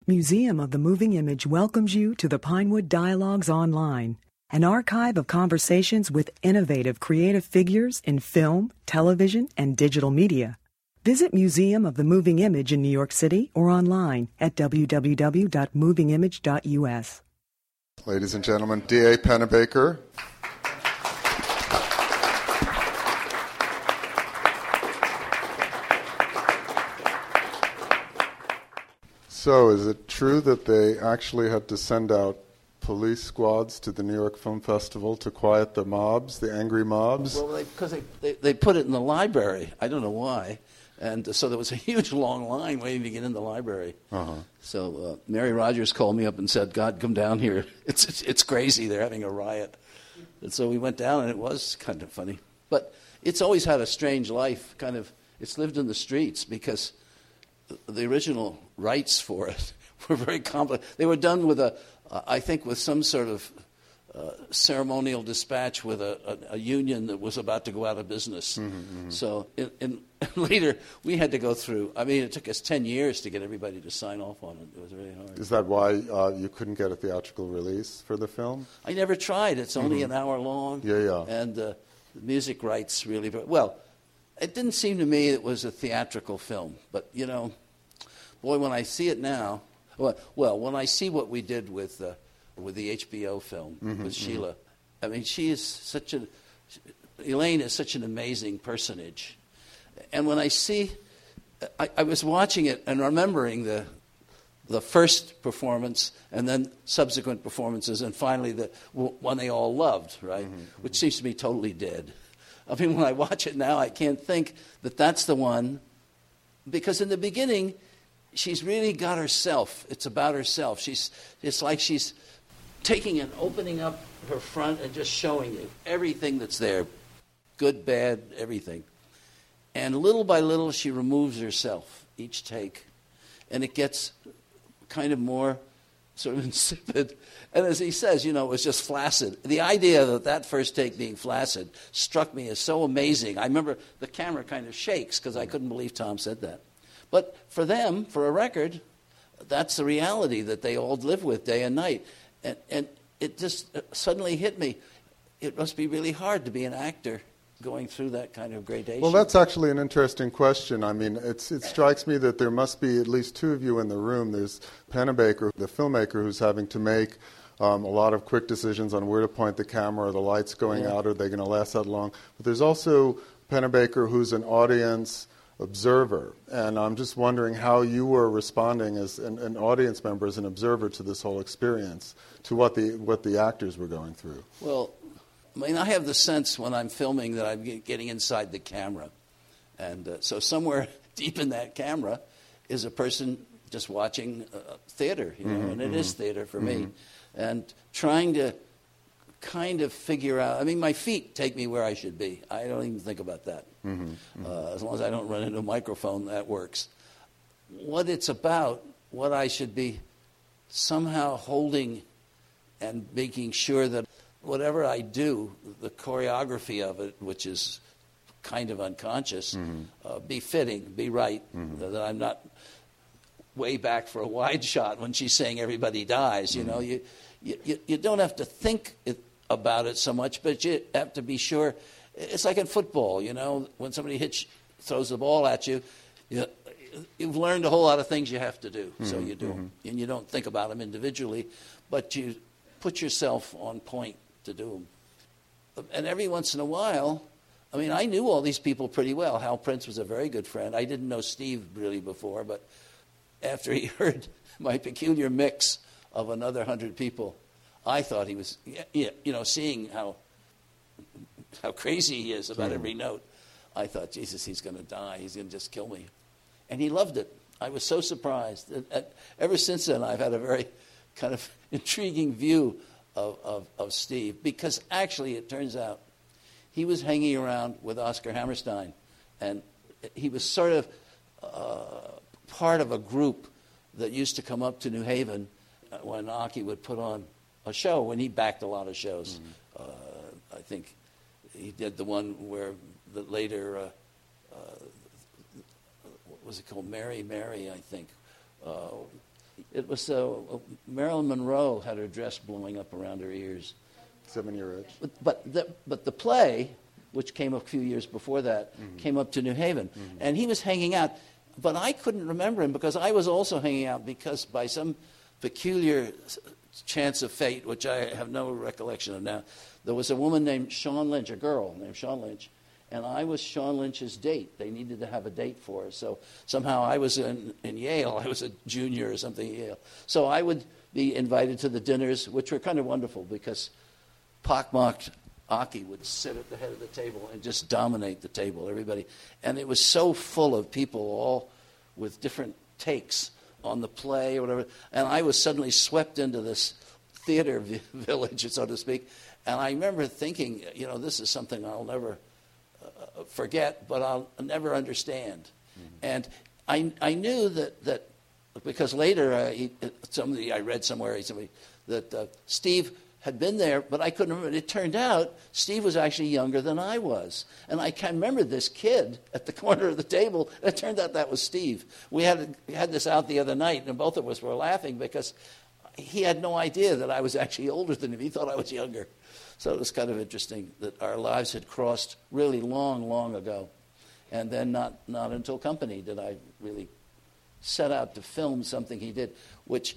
Museum of the Moving Image welcomes you to the Pinewood Dialogues Online, an archive of conversations with innovative creative figures in film, television, and digital media. Visit Museum of the Moving Image in New York City or online at www.movingimage.us. Ladies and gentlemen, D.A. Pennebaker. So, is it true that they actually had to send out police squads to the New York Film Festival to quiet the mobs, the angry mobs? Well, because they put it in the library. I don't know why. And so there was a huge long line waiting to get in the library. Uh-huh. So Mary Rogers called me up and said, God, come down here. It's crazy. They're having a riot. And so we went down, and it was kind of funny. But it's always had a strange life. It's lived in the streets because the original rights for it were very complex. They were done with with some sort of ceremonial dispatch with a union that was about to go out of business. Mm-hmm. So later we had to go through. I mean, it took us 10 years to get everybody to sign off on it. It was really hard. Is that why you couldn't get a theatrical release for the film? I never tried. It's only an hour long. Yeah. And the music rights really... Well, it didn't seem to me it was a theatrical film. But, boy, when I see it now... Well, when I see what we did with the HBO film, with Sheila, I mean, Elaine is such an amazing personage. And when I see... I was watching it and remembering the first performance and then subsequent performances and finally the one they all loved, right? Which seems to be totally dead. I mean, when I watch it now, I can't think that that's the one, because in the beginning, she's really got herself. It's about herself. It's like she's taking and opening up her front and just showing you everything that's there, good, bad, everything. And little by little, she removes herself each take, and it gets kind of more sort of insipid. And as he says, it was just flaccid. The idea that first take being flaccid struck me as so amazing. I remember the camera kind of shakes because I couldn't believe Tom said that. But for them, for a record, that's the reality that they all live with day and night. And it just suddenly hit me. It must be really hard to be an actor going through that kind of gradation. Well, that's actually an interesting question. I mean, it strikes me that there must be at least two of you in the room. There's Pennebaker, the filmmaker, who's having to make a lot of quick decisions on where to point the camera. Are the lights going out? Are they going to last that long? But there's also Pennebaker, who's an audience observer. And I'm just wondering how you were responding as an audience member, as an observer to this whole experience, to what the actors were going through. Well, I mean, I have the sense when I'm filming that I'm getting inside the camera. And so somewhere deep in that camera is a person just watching theater, and it is theater for me. And trying to kind of figure out, I mean, my feet take me where I should be. I don't even think about that. As long as I don't run into a microphone, that works. What it's about, what I should be somehow holding and making sure that whatever I do, the choreography of it, which is kind of unconscious, be fitting, be right, that I'm not way back for a wide shot when she's saying everybody dies. You don't have to think about it so much, but you have to be sure. It's like in football, when somebody throws the ball at you, you've learned a whole lot of things you have to do, so you do them. And you don't think about them individually, but you put yourself on point to do them. And every once in a while, I mean, I knew all these people pretty well. Hal Prince was a very good friend. I didn't know Steve really before, but after he heard my peculiar mix of another 100 people, I thought he was, seeing how crazy he is about every note, I thought, Jesus, he's going to die. He's going to just kill me. And he loved it. I was so surprised. Ever since then, I've had a very kind of intriguing view of Steve, because actually it turns out he was hanging around with Oscar Hammerstein, and he was sort of part of a group that used to come up to New Haven when Aki would put on a show, when he backed a lot of shows. I think he did the one where later, what was it called? Mary, I think. It was Marilyn Monroe had her dress blowing up around her ears. 7-Year Itch. But the play, which came a few years before that, came up to New Haven. And he was hanging out. But I couldn't remember him because I was also hanging out because by some peculiar chance of fate, which I have no recollection of now, there was a woman named Shawn Lynch, a girl named Shawn Lynch, and I was Shawn Lynch's date. They needed to have a date for her. So somehow I was in Yale. I was a junior or something at Yale. So I would be invited to the dinners, which were kind of wonderful because pockmarked Aki would sit at the head of the table and just dominate the table, everybody. And it was so full of people all with different takes on the play or whatever. And I was suddenly swept into this theater village, so to speak. And I remember thinking, this is something I'll never forget, but I'll never understand. And I knew that because later I read somewhere that Steve had been there, but I couldn't remember. It turned out Steve was actually younger than I was. And I can remember this kid at the corner of the table. It turned out that was Steve. We had this out the other night, and both of us were laughing because he had no idea that I was actually older than him. He thought I was younger. So it was kind of interesting that our lives had crossed really long, long ago. And then not until Company did I really set out to film something he did, which,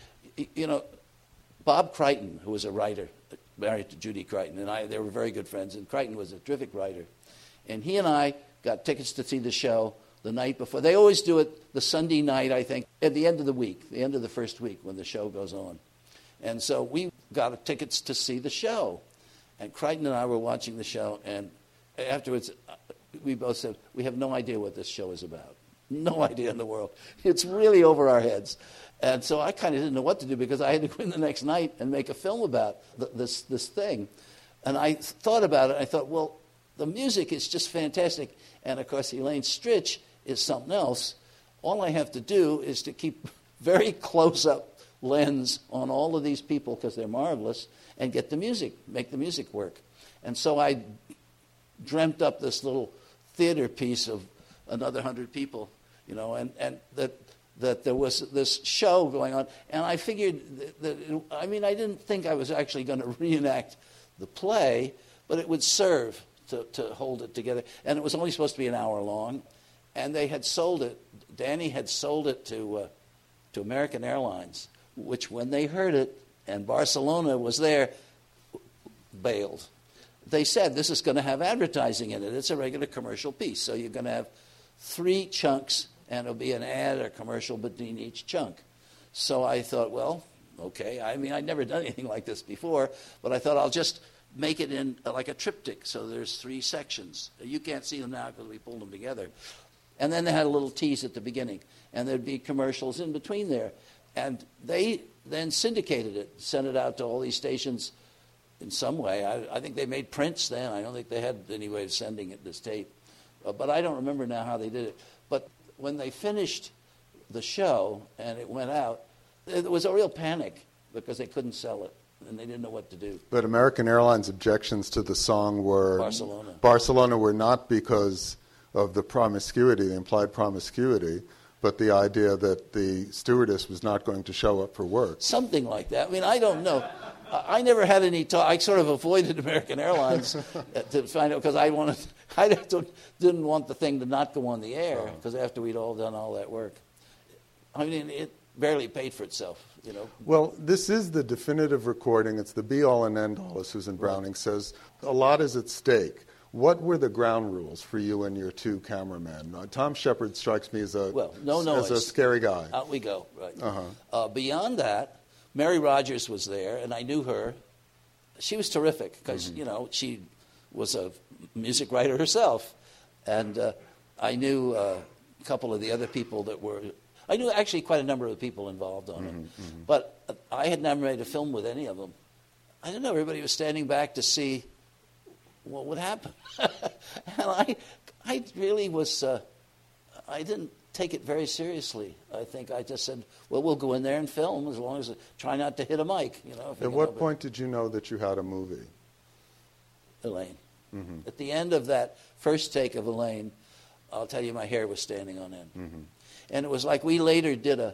Bob Crichton, who was a writer, married to Judy Crichton, and they were very good friends, and Crichton was a terrific writer. And he and I got tickets to see the show the night before. They always do it the Sunday night, I think, at the end of the week, the end of the first week when the show goes on. And so we got tickets to see the show. And Crichton and I were watching the show, and afterwards we both said, we have no idea what this show is about. No idea in the world. It's really over our heads. And so I kind of didn't know what to do because I had to go in the next night and make a film about this thing. And I thought about it. I thought, well, the music is just fantastic. And, of course, Elaine Stritch is something else. All I have to do is to keep very close-up lens on all of these people because they're marvelous and get the music, make the music work. And so I dreamt up this little theater piece of another 100 people, and that there was this show going on. And I figured I didn't think I was actually going to reenact the play, but it would serve to hold it together. And it was only supposed to be an hour long. And they had sold it, Danny had sold it to American Airlines, which when they heard it, and Barcelona was there, bailed. They said, this is going to have advertising in it. It's a regular commercial piece. So you're going to have 3 chunks, and it'll be an ad or commercial between each chunk. So I thought, well, okay. I'd never done anything like this before, but I thought I'll just make it in like a triptych. So there's 3 sections. You can't see them now because we pulled them together. And then they had a little tease at the beginning, and there'd be commercials in between there. And they then syndicated it, sent it out to all these stations in some way. I think they made prints then. I don't think they had any way of sending it, this tape. But I don't remember now how they did it. But when they finished the show and it went out, there was a real panic because they couldn't sell it and they didn't know what to do. But American Airlines' objections to the song were... Barcelona were not because of the promiscuity, the implied promiscuity, but the idea that the stewardess was not going to show up for work. Something like that. I don't know. I never had any talk. I sort of avoided American Airlines to find out because I didn't want the thing to not go on the air because after we'd all done all that work. It barely paid for itself, Well, this is the definitive recording. It's the be-all and end-all, as Susan Browning says. A lot is at stake. What were the ground rules for you and your 2 cameramen? Tom Shepard strikes me as a scary guy. Out we go, right. Beyond that, Mary Rogers was there, and I knew her. She was terrific because, she was a music writer herself. And I knew a couple of the other people that were... I knew actually quite a number of the people involved on it. But I had never made a film with any of them. I don't know. Everybody was standing back to see what would happen. And I really was... I didn't take it very seriously. I think I just said, well, we'll go in there and film as long as try not to hit a mic. At what point did you know that you had a movie? Elaine. At the end of that first take of Elaine, I'll tell you, my hair was standing on end. And it was like we later did a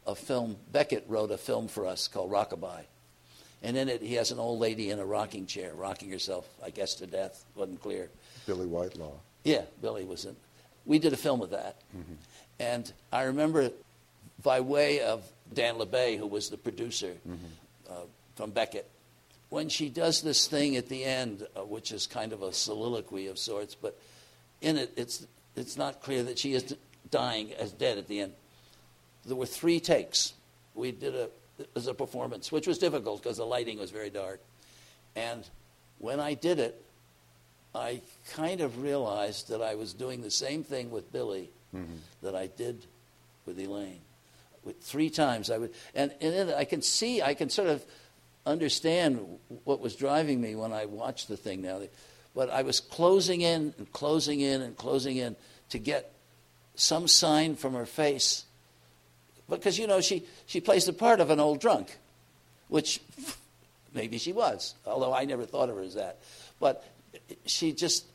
a film. Beckett wrote a film for us called Rockabye. And in it, he has an old lady in a rocking chair, rocking herself, I guess, to death. Wasn't clear. Billy Whitelaw. Yeah, Billy was in. We did a film of that. And I remember, by way of Dan LeBay, who was the producer from Beckett, when she does this thing at the end, which is kind of a soliloquy of sorts, but in it, it's not clear that she is dying as dead at the end. There were 3 takes. We did it as a performance, which was difficult because the lighting was very dark. And when I did it, I kind of realized that I was doing the same thing with Billy that I did with Elaine. With 3 times I would, and in it I can sort of understand what was driving me when I watched the thing now. But I was closing in and closing in and closing in to get some sign from her face. Because, you know, she plays the part of an old drunk, which maybe she was, although I never thought of her as that. But she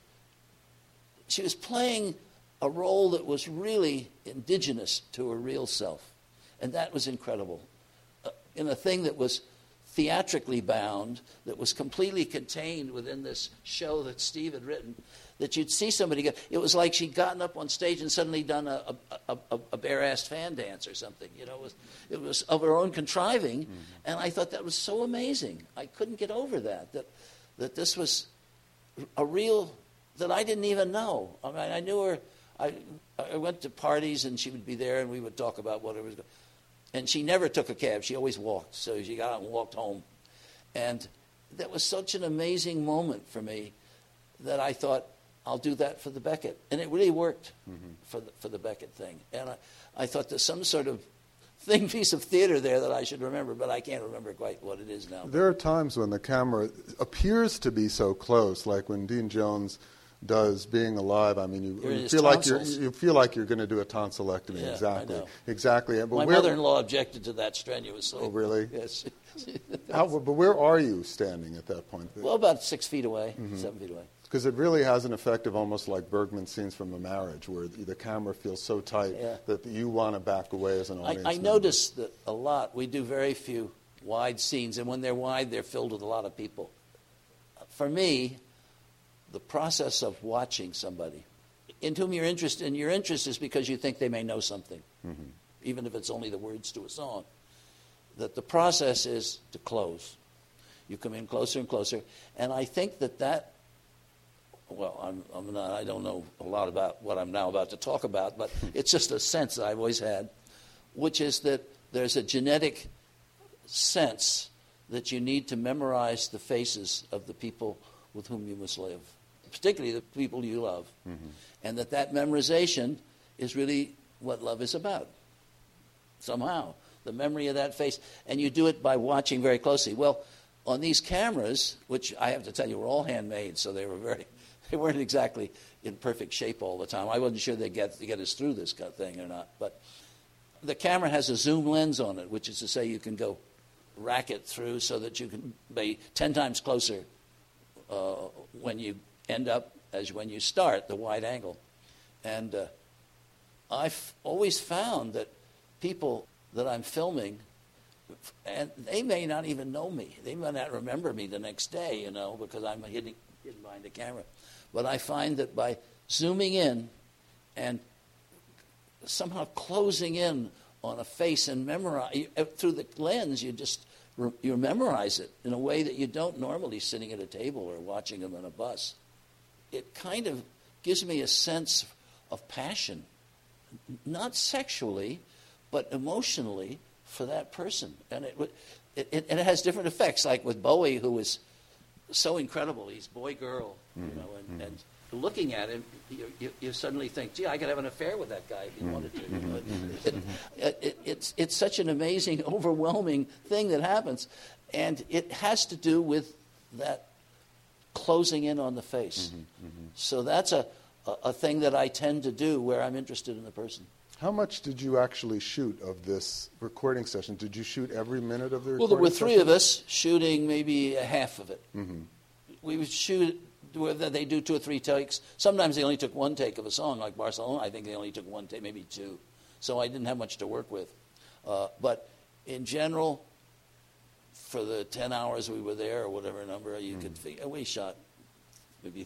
was playing a role that was really indigenous to her real self. And that was incredible. In a thing that was theatrically bound, that was completely contained within this show that Steve had written, that you'd see somebody go, it was like she'd gotten up on stage and suddenly done a bare-assed fan dance or something. You know, it was of her own contriving, and I thought that was so amazing. I couldn't get over that that this was a real, that I didn't even know. I mean, I knew her, I went to parties and she would be there and we would talk about what it was. And she never took a cab. She always walked. So she got out and walked home. And that was such an amazing moment for me that I thought, I'll do that for the Beckett. And it really worked for the Beckett thing. And I thought there's some sort of piece of theater there that I should remember, but I can't remember quite what it is now. There are times when the camera appears to be so close, like when Dean Jones does Being Alive. I mean, you feel like you're going to do a tonsillectomy. Yeah, exactly. But my mother-in-law objected to that strenuously. Oh, really? Yes. But where are you standing at that point? Well, about 6 feet away, 7 feet away. Because it really has an effect of almost like Bergman's scenes from A Marriage, where the camera feels so tight that you want to back away as an audience I member. notice that a lot. We do very few wide scenes, and when they're wide, they're filled with a lot of people. For me, the process of watching somebody in whom you're interested, and your interest is because you think they may know something, even if it's only the words to a song, that the process is to close. You come in closer and closer, and I think that well, I don't know a lot about what I'm now about to talk about, but it's just a sense that I've always had, which is that there's a genetic sense that you need to memorize the faces of the people with whom you must live, particularly the people you love, and that memorization is really what love is about, somehow, the memory of that face, and you do it by watching very closely. Well, on these cameras, which I have to tell you were all handmade, so they weren't exactly in perfect shape all the time. I wasn't sure they'd get us through this kind of thing or not. But the camera has a zoom lens on it, which is to say you can go rack it through so that you can be 10 times closer when you end up as when you start, the wide angle. And I've always found that people that I'm filming, and they may not even know me. They may not remember me the next day, because I'm hidden behind the camera. But I find that by zooming in and somehow closing in on a face and memorize through the lens, you memorize it in a way that you don't normally sitting at a table or watching them on a bus. It kind of gives me a sense of passion, not sexually, but emotionally for that person. And it has different effects, like with Bowie, who was so incredible. He's boy-girl, and looking at him, you suddenly think, gee, I could have an affair with that guy if you wanted to. It's such an amazing, overwhelming thing that happens, and it has to do with that closing in on the face. So that's a thing that I tend to do where I'm interested in the person. How much did you actually shoot of this recording session? Did you shoot every minute of the recording Well, there were 3 session? of us shooting maybe half of it. We would shoot, they do 2 or 3 takes. Sometimes they only took 1 take of a song, like Barcelona. I think they only took 1 take, maybe 2. So I didn't have much to work with. But in general, for the 10 hours we were there, or whatever number you could figure, we shot maybe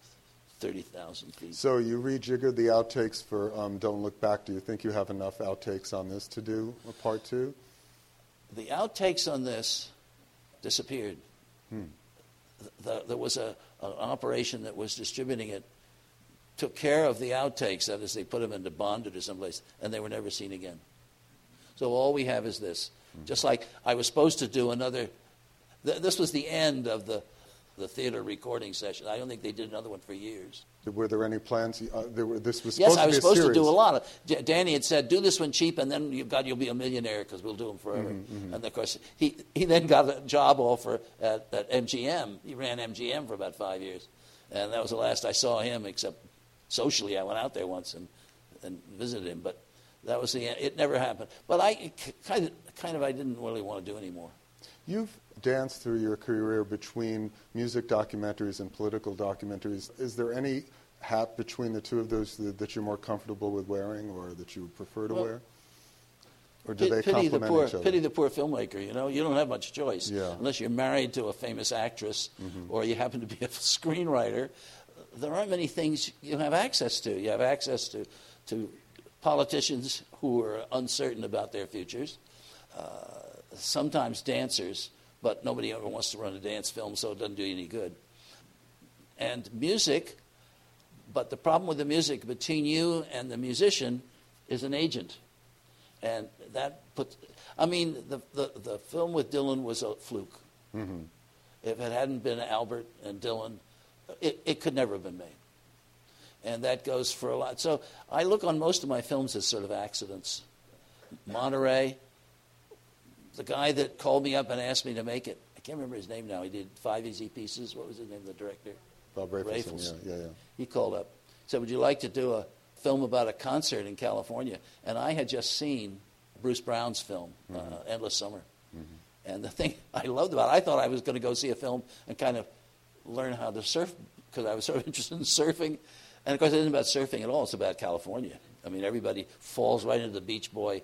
30,000 feet. So you rejiggered the outtakes for Don't Look Back. Do you think you have enough outtakes on this to do a part two? The outtakes on this disappeared. There was an operation that was distributing it, took care of the outtakes, that is, they put them into Bonded or someplace, and they were never seen again. So all we have is this. Just like I was supposed to do another, this was the end of the theater recording session. I don't think they did another one for years. Were there any plans? This was supposed Yes, to I was be a supposed series. to do a lot of. Danny had said, "Do this one cheap, and then you'll be a millionaire because we'll do them forever." And of course, he then got a job offer at MGM. He ran MGM for about 5 years, and that was the last I saw him. Except socially, I went out there once and visited him, but that was the end. It never happened. But I kind of I didn't really want to do anymore. You've danced through your career between music documentaries and political documentaries. Is there any hat between the two of those that you're more comfortable with wearing, or that you would prefer to wear? Or do they complement each other? Pity the poor filmmaker, you know. You don't have much choice. Yeah. Unless you're married to a famous actress or you happen to be a screenwriter. There aren't many things you have access to. You have access to politicians who are uncertain about their futures, sometimes dancers, but nobody ever wants to run a dance film, so it doesn't do you any good. And music, but the problem with the music between you and the musician is an agent. And that puts, I mean, the film with Dylan was a fluke. If it hadn't been Albert and Dylan, it could never have been made. And that goes for a lot. So I look on most of my films as sort of accidents. Monterey, the guy that called me up and asked me to make it, I can't remember his name now. He did 5 Easy Pieces. What was his name, the director? Bob Rafelson. Yeah. He called up. Said, would you like to do a film about a concert in California? And I had just seen Bruce Brown's film, Endless Summer. And the thing I loved about it, I thought I was going to go see a film and kind of learn how to surf, because I was sort of interested in surfing. And, of course, it isn't about surfing at all. It's about California. I mean, everybody falls right into the Beach Boy,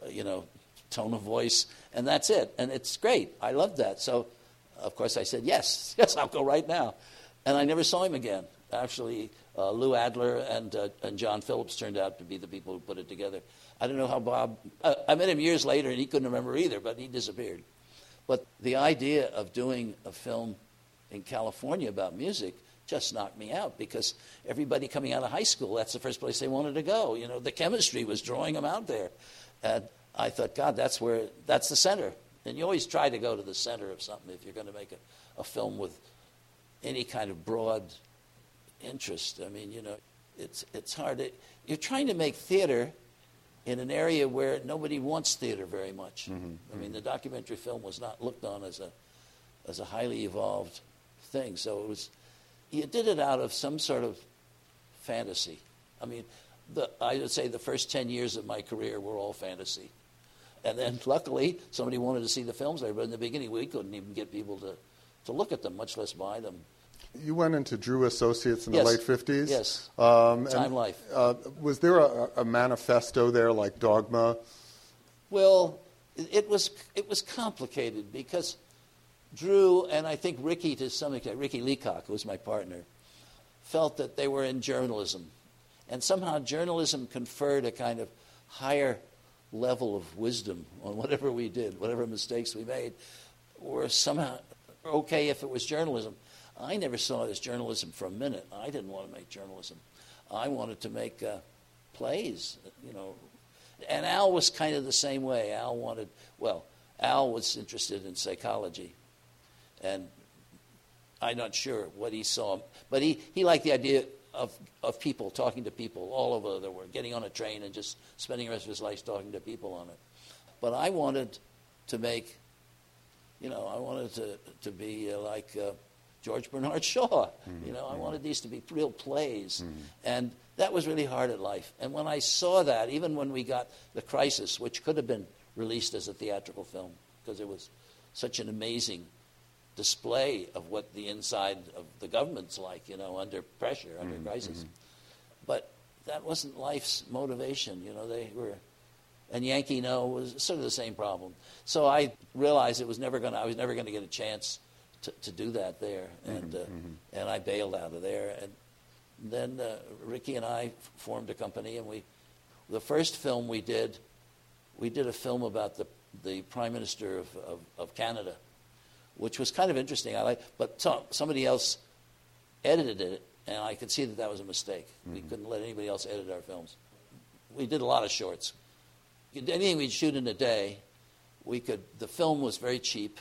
tone of voice, and that's it. And it's great. I loved that. So, of course, I said, yes, I'll go right now. And I never saw him again. Actually, Lou Adler and John Phillips turned out to be the people who put it together. I don't know how Bob... I met him years later, and he couldn't remember either, but he disappeared. But the idea of doing a film in California about music just knocked me out, because everybody coming out of high school, that's the first place they wanted to go. You know, the chemistry was drawing them out there. And I thought, God, that's the center. And you always try to go to the center of something if you're going to make a film with any kind of broad interest. I mean, it's hard. You're trying to make theater in an area where nobody wants theater very much. I mean, the documentary film was not looked on as a highly evolved thing. So it was, you did it out of some sort of fantasy. I mean, I would say the first 10 years of my career were all fantasy. And then luckily somebody wanted to see the films there, but in the beginning we couldn't even get people to look at them, much less buy them. You went into Drew Associates in the late 50s? Yes. Time Life. Was there a manifesto there like Dogma? Well, it was complicated, because Drew, and I think Ricky to some extent, Ricky Leacock, who was my partner, felt that they were in journalism. And somehow journalism conferred a kind of higher level of wisdom on whatever we did, whatever mistakes we made, were somehow okay if it was journalism. I never saw it as journalism for a minute. I didn't want to make journalism. I wanted to make plays, And Al was kind of the same way. Al was interested in psychology. And I'm not sure what he saw. But he liked the idea of people, talking to people all over the world, getting on a train and just spending the rest of his life talking to people on it. But I wanted to make, I wanted to be like George Bernard Shaw. I wanted these to be real plays. And that was really hard at life. And when I saw that, even when we got The Crisis, which could have been released as a theatrical film, because it was such an amazing display of what the inside of the government's like, under pressure, under crisis. But that wasn't life's motivation. They were And Yankee No was sort of the same problem. So I realized I was never going to get a chance to do that there, and I bailed out of there. And then Ricky and I formed a company, and the first film we did a film about the Prime Minister of Canada, which was kind of interesting. But somebody else edited it, and I could see that was a mistake. We couldn't let anybody else edit our films. We did a lot of shorts. Anything we'd shoot in a day, the film was very cheap.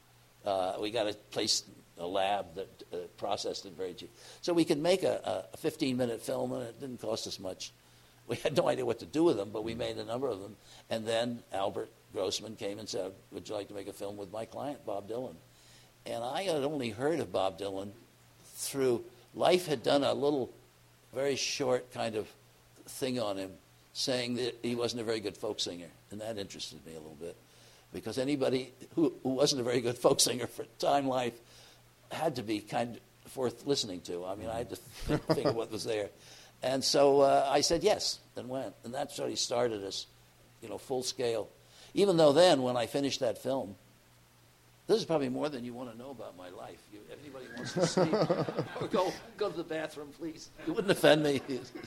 We got a lab that processed it very cheap. So we could make a 15-minute film, and it didn't cost us much. We had no idea what to do with them, but we made a number of them. And then Albert Grossman came and said, would you like to make a film with my client, Bob Dylan? And I had only heard of Bob Dylan through Life had done a little, very short kind of thing on him, saying that he wasn't a very good folk singer. And that interested me a little bit, because anybody who wasn't a very good folk singer for Time Life had to be kind of worth listening to. I mean, I had to think of what was there. And so I said yes and went. And that's what he started us, full scale. Even though then, when I finished that film, this is probably more than you want to know about my life. If anybody wants to see, or go to the bathroom, please. You wouldn't offend me.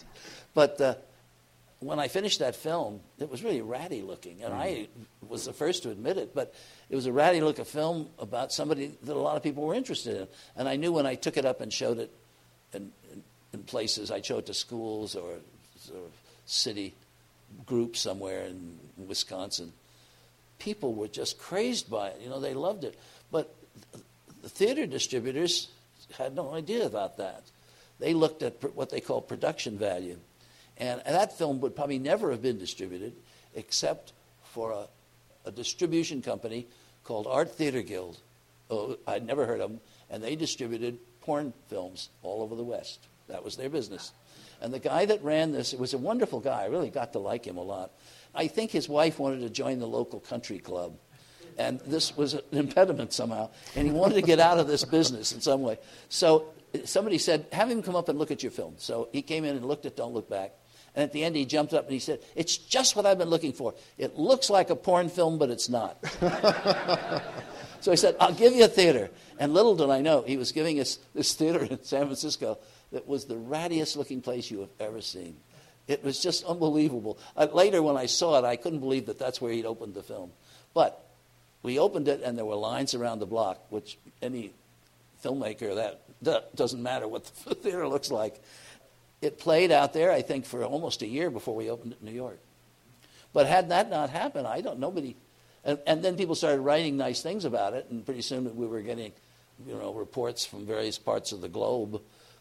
But when I finished that film, it was really ratty looking. And I was the first to admit it. But it was a ratty looking film about somebody that a lot of people were interested in. And I knew when I took it up and showed it in places, I showed it to schools or sort of city groups somewhere in Wisconsin, people were just crazed by it. They loved it. But the theater distributors had no idea about that. They looked at what they call production value. And that film would probably never have been distributed except for a distribution company called Art Theater Guild. Oh, I'd never heard of them. And they distributed porn films all over the West. That was their business. And the guy that ran this, it was a wonderful guy. I really got to like him a lot. I think his wife wanted to join the local country club. And this was an impediment somehow. And he wanted to get out of this business in some way. So somebody said, have him come up and look at your film. So he came in and looked at Don't Look Back. And at the end, he jumped up and he said, it's just what I've been looking for. It looks like a porn film, but it's not. So he said, I'll give you a theater. And little did I know, he was giving us this theater in San Francisco that was the rattiest looking place you have ever seen. It was just unbelievable. Later, when I saw it, I couldn't believe that that's where he'd opened the film. But we opened it, and there were lines around the block, which any filmmaker, that doesn't matter what the theater looks like. It played out there, I think, for almost a year before we opened it in New York. But had that not happened, nobody... And then people started writing nice things about it, and pretty soon we were getting, reports from various parts of the globe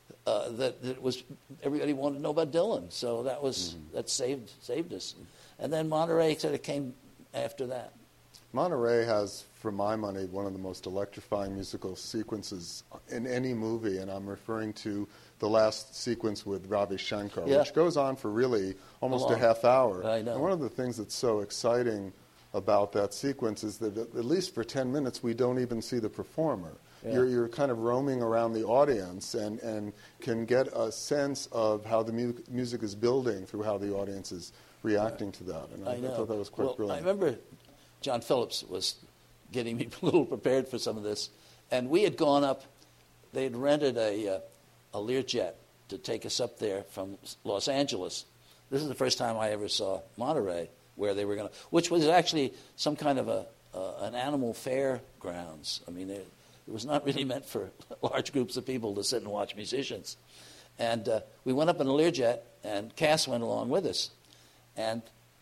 that it was everybody wanted to know about Dylan. So that saved us. And then Monterey sort of came after that. Monterey has, for my money, one of the most electrifying musical sequences in any movie, and I'm referring to the last sequence with Ravi Shankar, which goes on for really almost a half hour. I know. And one of the things that's so exciting about that sequence is that at least for 10 minutes we don't even see the performer. Yeah. You're kind of roaming around the audience and can get a sense of how the music is building through how the audience is reacting to that. And I thought that was quite brilliant. I remember John Phillips was getting me a little prepared for some of this. And we had gone up, they had rented a Learjet to take us up there from Los Angeles. This is the first time I ever saw Monterey, where they were going to, which was actually some kind of an animal fair grounds. I mean, it was not really meant for large groups of people to sit and watch musicians. And we went up in a Learjet, and Cass went along with us. And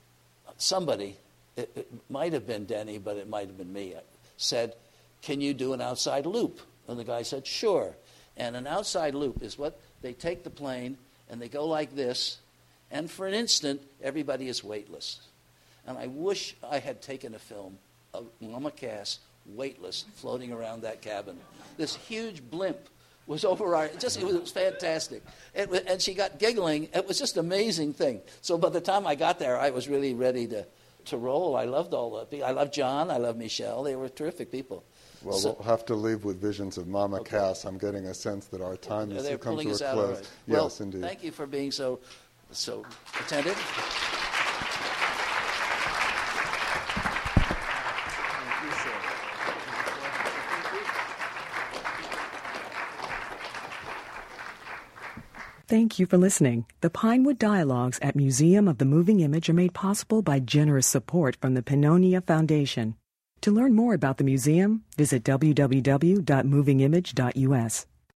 somebody, it might have been Denny, but it might have been me, said, can you do an outside loop? And the guy said, sure. And an outside loop is what they take the plane, and they go like this, and for an instant, everybody is weightless. And I wish I had taken a film of Mama Cass weightless floating around that cabin. This huge blimp was over our, it was fantastic. And she got giggling. It was just an amazing thing. So by the time I got there, I was really ready to roll. I loved all the people. I loved John. I loved Michelle. They were terrific people. Well, we'll have to leave with visions of Mama Cass. I'm getting a sense that our time has come to a close. Right. Yes, indeed. Thank you for being so attentive. Thank you for listening. The Pinewood Dialogues at Museum of the Moving Image are made possible by generous support from the Pannonia Foundation. To learn more about the museum, visit www.movingimage.us.